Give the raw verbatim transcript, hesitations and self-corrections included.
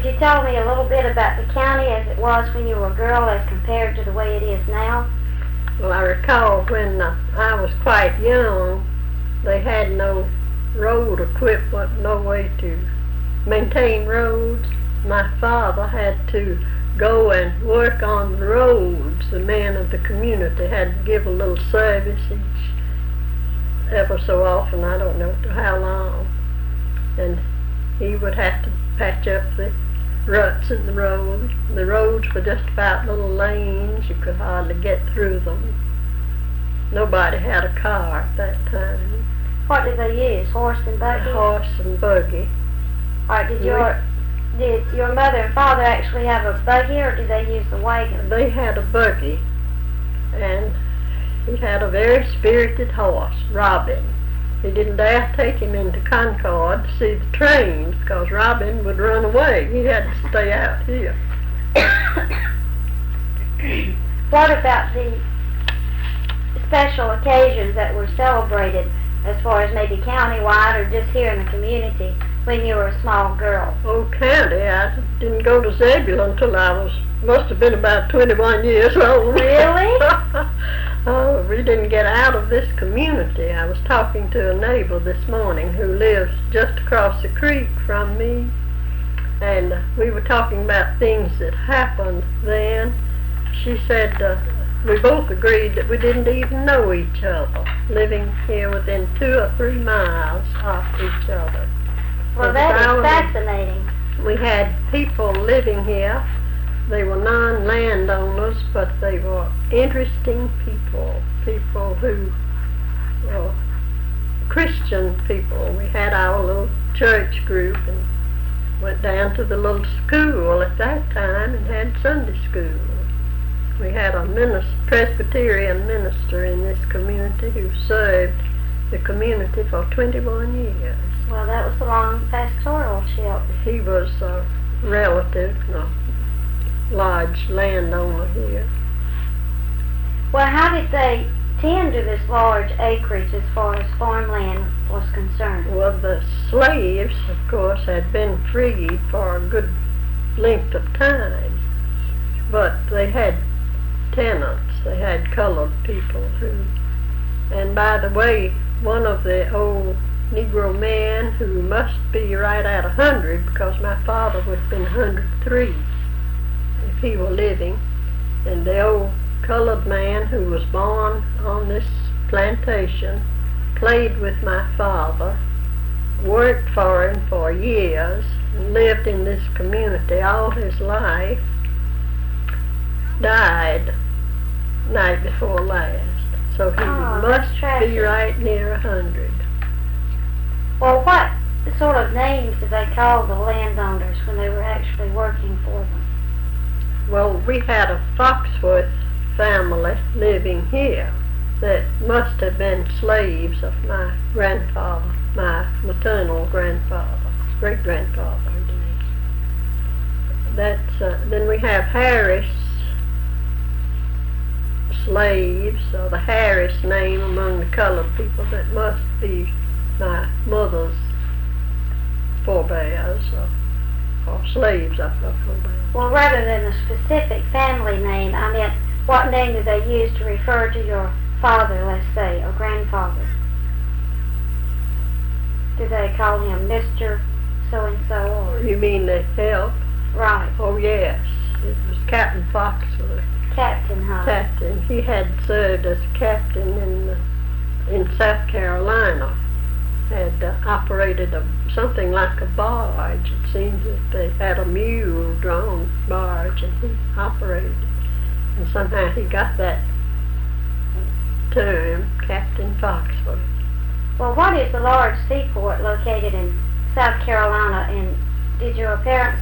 Could you tell me a little bit about the county as it was when you were a girl as compared to the way it is now? Well, I recall when uh, I was quite young, they had no road equipment, no way to maintain roads. My father had to go and work on the roads. The man of the community had to give a little service each, ever so often, I don't know how long. And he would have to patch up the ruts in the road. The roads were just about little lanes. You could hardly get through them. Nobody had a car at that time. What did they use? Horse and buggy? A horse and buggy. All right, did your did your mother and father actually have a buggy, or did they use the wagon? They had a buggy, and he had a very spirited horse, Robin. He didn't dare take him into Concord to see the trains, because Robin would run away. He had to stay out here. What about the special occasions that were celebrated, as far as maybe countywide or just here in the community, when you were a small girl? Oh, county, I didn't go to Zebulon until I was, must have been about twenty-one years old. Really? Oh, we didn't get out of this community. I was talking to a neighbor this morning who lives just across the creek from me, and uh, we were talking about things that happened then. She said uh, we both agreed that we didn't even know each other, living here within two or three miles of each other. Well, that is fascinating. We had people living here. They were non-landowners, but they were interesting people, people who were Christian people. We had our little church group and went down to the little school at that time and had Sunday school. We had a minister, Presbyterian minister in this community who served the community for twenty-one years. Well, that was a long pastoralship. He was a relative, no. large landowner here. Well, how did they tend to this large acreage as far as farmland was concerned? Well, the slaves, of course, had been freed for a good length of time, but they had tenants. They had colored people who, and by the way, one of the old Negro men who must be right at a hundred, because my father would have been one hundred three if he were living, and the old colored man who was born on this plantation played with my father, worked for him for years, and lived in this community all his life, died night before last. So he oh, must be right near a hundred. Well, what sort of names did they call the landowners when they were actually working for them? Well, we had a Foxworth family living here that must have been slaves of my grandfather, my maternal grandfather, great-grandfather, I guess. That's, uh, then we have Harris slaves, or the Harris name among the colored people. That must be my mother's forebears, or, or slaves of her forebears. Well, rather than a specific family name, I meant, what name did they use to refer to your father, let's say, or grandfather? Did they call him Mister So-and-so, or? You mean the help? Right. Oh, yes. It was Captain Foxworth. Captain, huh? Captain. He had served as captain in the, in South Carolina. Had uh, operated a, something like a barge. It seems that they had a mule-drawn barge, and he operated it. And somehow he got that term, Captain Foxworth. Well, what is the large seaport located in South Carolina, and did your parents